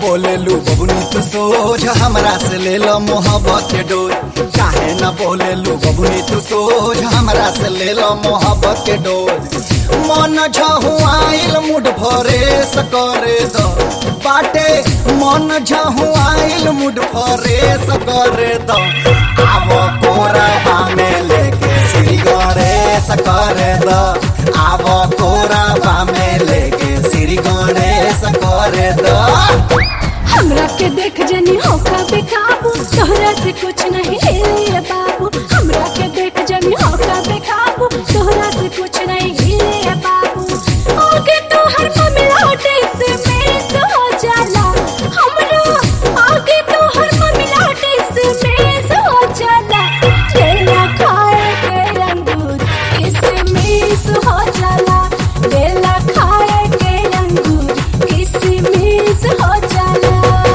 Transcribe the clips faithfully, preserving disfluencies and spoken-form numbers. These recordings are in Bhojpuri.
बोले लू बबुनी तू सोझ हमरा से ले लो मोहब्बत के डोर। काहे न बोले लू बबुनी तू सोझ हमरा से ले लो मोहब्बत के डोर। मन झहुआइल मुड भरे सकरे दो बाटे, मन झहुआइल मुड भरे सकरे दो। आवो कोरबा में लेके श्री गणेश करे दो, आवो कोरबा में लेके श्री गणेश करे दो। हमरा के देख जनी होका बेकाबू, तोहरा से कुछ नहीं हिले बाबू। हमरा के देख जनी होका बेकाबू, तोहरा से कुछ नहीं हिले बाबू। आगे तो हर मिलावटे से मेस हो जाला हमरा, आगे तो हर मिलावटे से मेस हो जाला। लेला खाए के अंगूर किसमिस हो जाला, लेला खाए के अंगूर किसमिस हो जाला।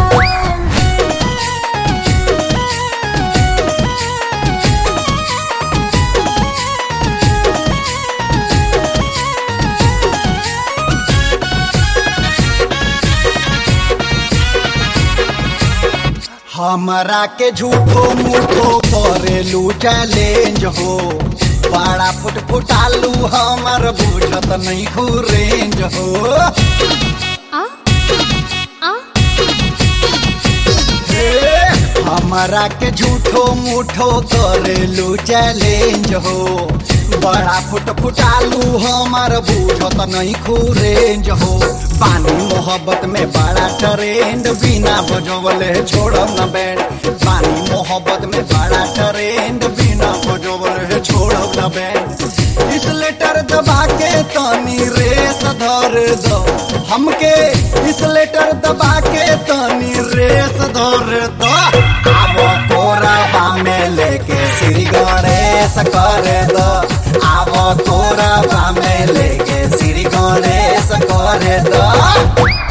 हमरा के झूठो मूठो करेलू चैलेंज हो। बड़ा फुट फुटालू हमर बुझत नहीं रेंज हो। आ आ हमरा के झूठो मूठो करेलू चैलेंज हो। बड़ा फुट फुटालू हमर बुझत नहीं रेंज हो। पानी मोहब्बत में बड़ा ट्रेंड, बिना बजवले छोड़ब न बैंड। पानी मोहब्बत में बड़ा ट्रेंड, बिना बजवले छोड़ब न बैंड। इस लेटर दबा के तनी रेस धर दो हमके, इस लेटर दबा के तनी रेस धर दो। आवो कोरबा में लेके श्री गणेश करे दो, आवो कोरबा में लेके श्री गणेश करे दो।